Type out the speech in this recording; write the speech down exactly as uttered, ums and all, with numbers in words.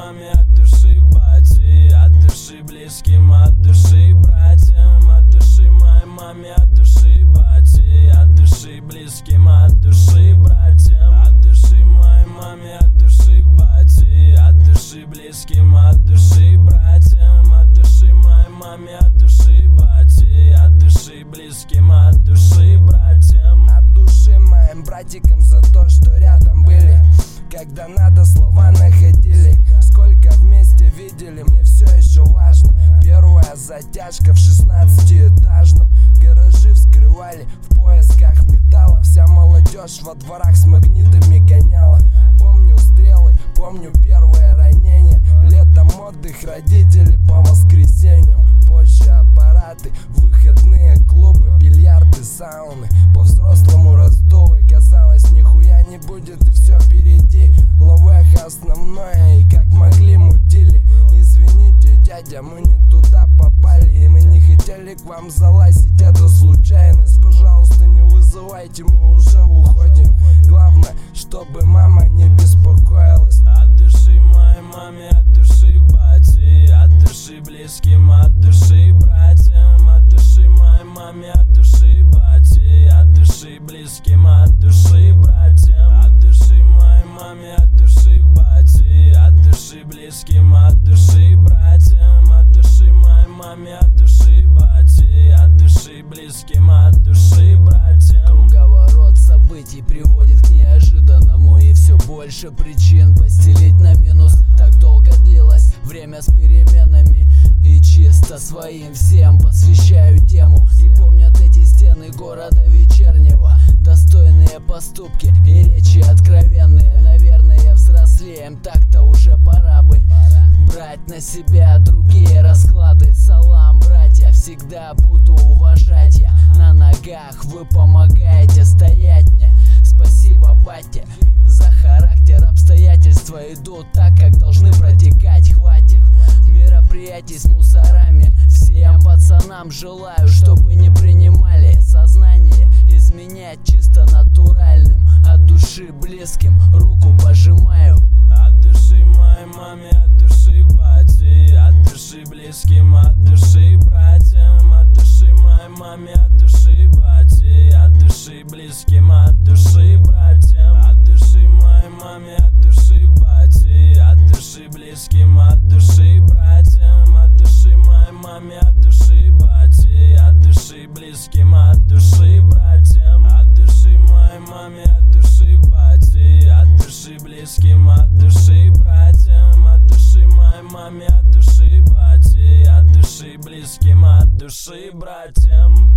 маме, от души бате, от души близким, от души братьям, от души моей маме, от души бате, от души близким, от души братьям, от души моей маме, от души бате, от души близким, от души братьям, от души моей маме, от души бате, от души близким, от души братьям, от души моим братикам за то, что рядом были, когда надо, слова находили. Сколько вместе видели, мне все еще важно. Первая затяжка в шестнадцатиэтажном гаражи вскрывали в поисках металла. Вся молодежь во дворах с магнитами гоняла. Помню стрелы, помню первое ранение. Летом отдых, родители по воскресеньям. Позже аппараты, выходные клубы, бильярды, сауны. По-взрослому раздувы, казалось, нихуя не будет и все впереди. Ловех основное, и как могли мутили. Извините, дядя, мы не туда попали, и мы не хотели к вам залазить, это случайность. Пожалуйста, не вызывайте, мы уже уходим. Главное, чтобы мама не беспокоилась. От души моей маме, от души бате, от души близким, от души братьям, от души моей маме, от души бате, от души близким, от души братьям, от души моей маме, от души бате, от души близким, от души братьям, от души моей маме, от души бате, от души близким, от души братьям. Круговорот событий приводит к неожиданному, и все больше причин постелить на минус. Так долго длилось время с переменами, и чисто своим всем посвящаю тему. И помнят эти стены города вечернего, достойные поступки и речи откровенные. Наверное, взрослеем, так-то уже пора бы брать на себя другие расклады. Салам, братья, всегда буду уважать я. На ногах вы помогаете стоять мне. Спасибо, батя, за характер. Обстоятельства идут так, как должны протекать. Хватит мероприятий с мусорами. Всем пацанам желаю, чтобы не принимали. Сознание изменять чисто натуральным. От души близким руку пожимаю. От души моей маме, от души бате, от души близким, от души братьям, от души моей маме, от души бате, от души близким, от души братьям, от души моей маме, от души бате, от души близким, от души братьям, от души моей маме, от души бате, от души близким, от души братьям, от души моей маме, от души бате, от души близким, от души братьям, от души моей маме, от души бате, от души близким, от души братьям.